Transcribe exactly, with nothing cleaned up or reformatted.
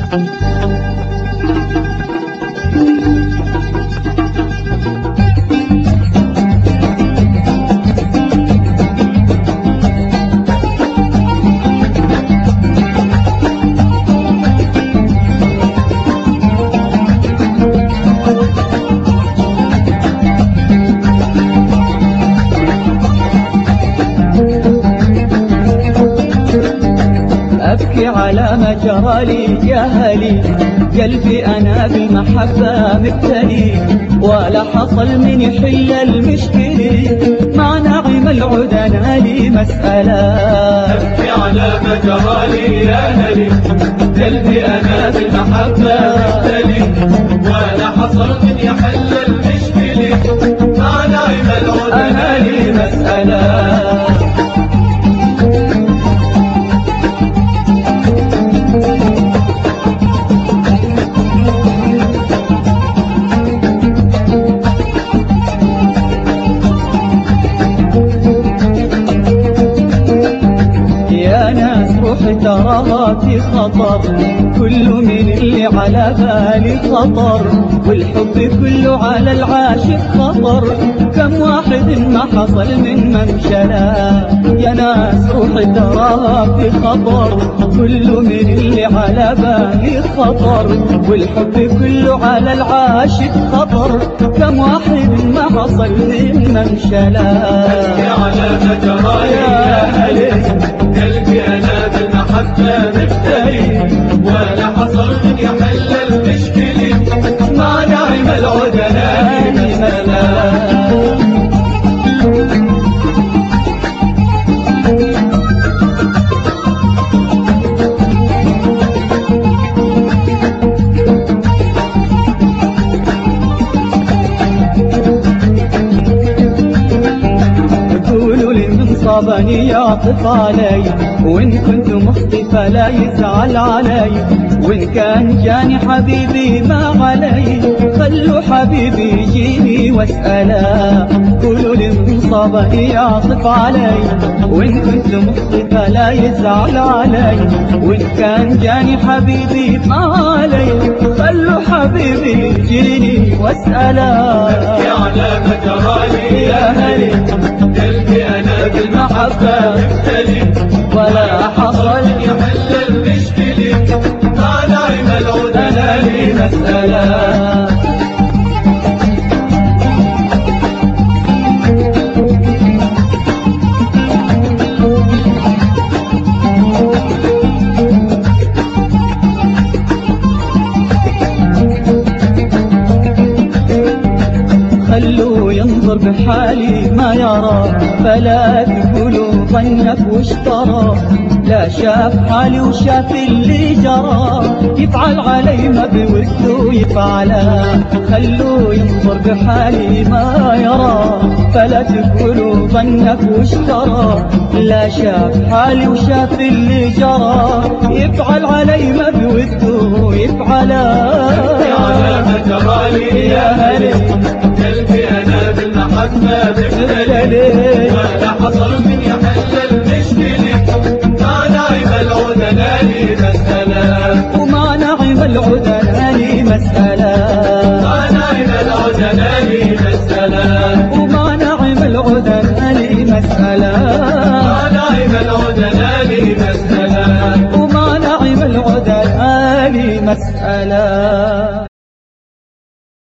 أبكي على ما جرى لي يا هلي، قلبي أنا بالمحبة مبتلي، ولا حصل من يحل المشكلة، مع نعيم العود أنا لي مسألة. أبكي على ما جرى لي يا هلي، قلبي أنا بالمحبة مبتلي، ولا حصل من يحل المشكلة، مع نعيم العود أنا لي مسألة. روحي تراها في خطر، كل من اللي على بالي خطر، والحب كله على العاشق خطر، كم واحد ما حصل من منشلا. يا ناس روحي تراها في خطر، كل من اللي على بالي خطر، والحب كله على العاشق خطر، كم واحد ما حصل من منشلا. أبكي على ما جرى يا هلي، قلبي أنا بالمحبة مبتلي، ولا حصل من يحل المشكلة، مع نعيم العود أنا لي مسألة. صابني يعطف علي، وإن كنت مخطي فلا يزعل علي، وإن كان جاني حبيبي ما علي، خلوا حبيبي يجيني واسأله. قولوا لي من صابني يعطف علي، وإن كنت مخطي فلا يزعل علي، وإن كان جاني حبيبي ما علي، خلوا حبيبي يجيني واسأله. أبكي على ما جرى لي يا هلي، قلبي أنا بالمحبة مبتلي، ولا حصل يحل المشكلة، مع نعيم العود أنا لي مسألة. خلوا ينظر بحالي ما يرى، فلا تقولوا ظنك واشترى، لا شاف حالي وشاف اللي جرى، يفعل علي ما بوده يفعله. خلوا ينظر بحالي ما يرى، فلا تقولوا ظنك واشترى، لا شاف حالي وشاف اللي جرى، يفعل علي ما بوده يفعله. أبكي على ما جرى لي يا هلي، قلبي أنا بالمحبة مبتلي، ولا حصل من يحل المشكلة، مع نعيم العود أنا لي مسألة. ومع نعيم العود أنا لي مسألة، مع نعيم العود أنا لي مسألة، ومع نعيم العود أنا لي مسألة، مع نعيم العود أنا لي مسألة، ومع نعيم العود أنا لي مسألة.